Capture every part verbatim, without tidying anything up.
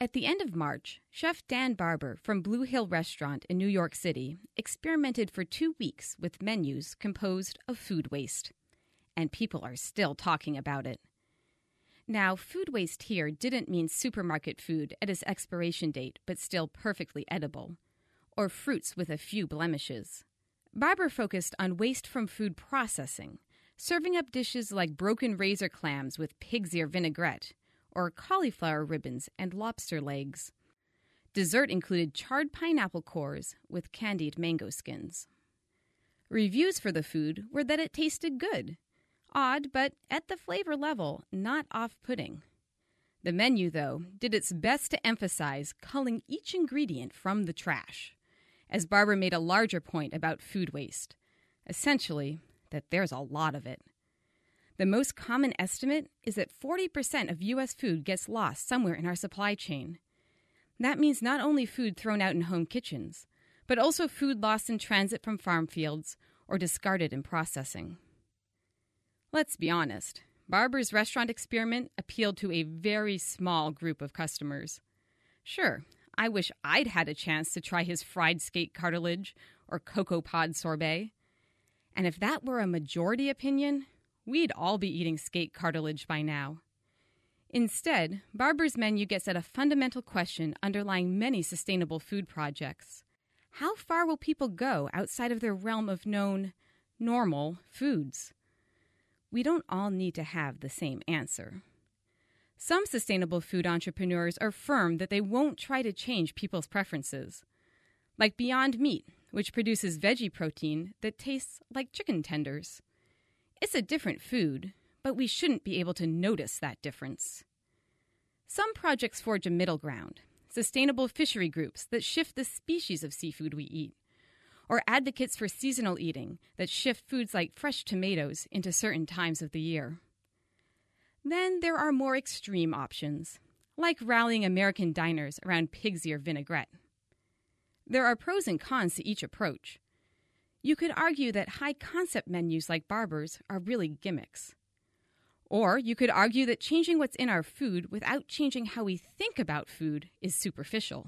At the end of March, Chef Dan Barber from Blue Hill Restaurant in New York City experimented for two weeks with menus composed of food waste. And people are still talking about it. Now, food waste here didn't mean supermarket food at its expiration date but still perfectly edible, or fruits with a few blemishes. Barber focused on waste from food processing, serving up dishes like broken razor clams with pig's ear vinaigrette, or cauliflower ribbons and lobster legs. Dessert included charred pineapple cores with candied mango skins. Reviews for the food were that it tasted good. Odd, but at the flavor level, not off-putting. The menu, though, did its best to emphasize culling each ingredient from the trash, as Barber made a larger point about food waste. Essentially, that there's a lot of it. The most common estimate is that forty percent of U S food gets lost somewhere in our supply chain. That means not only food thrown out in home kitchens, but also food lost in transit from farm fields or discarded in processing. Let's be honest, Barber's restaurant experiment appealed to a very small group of customers. Sure, I wish I'd had a chance to try his fried skate cartilage or cocoa pod sorbet. And if that were a majority opinion, we'd all be eating skate cartilage by now. Instead, Barber's menu gets at a fundamental question underlying many sustainable food projects. How far will people go outside of their realm of known, normal foods? We don't all need to have the same answer. Some sustainable food entrepreneurs are firm that they won't try to change people's preferences. Like Beyond Meat, which produces veggie protein that tastes like chicken tenders. It's a different food, but we shouldn't be able to notice that difference. Some projects forge a middle ground, sustainable fishery groups that shift the species of seafood we eat, or advocates for seasonal eating that shift foods like fresh tomatoes into certain times of the year. Then there are more extreme options, like rallying American diners around pig's ear vinaigrette. There are pros and cons to each approach. You could argue that high-concept menus like Barber's are really gimmicks. Or you could argue that changing what's in our food without changing how we think about food is superficial.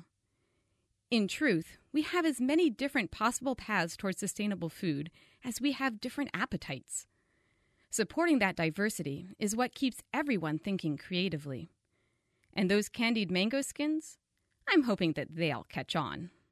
In truth, we have as many different possible paths towards sustainable food as we have different appetites. Supporting that diversity is what keeps everyone thinking creatively. And those candied mango skins? I'm hoping that they'll catch on.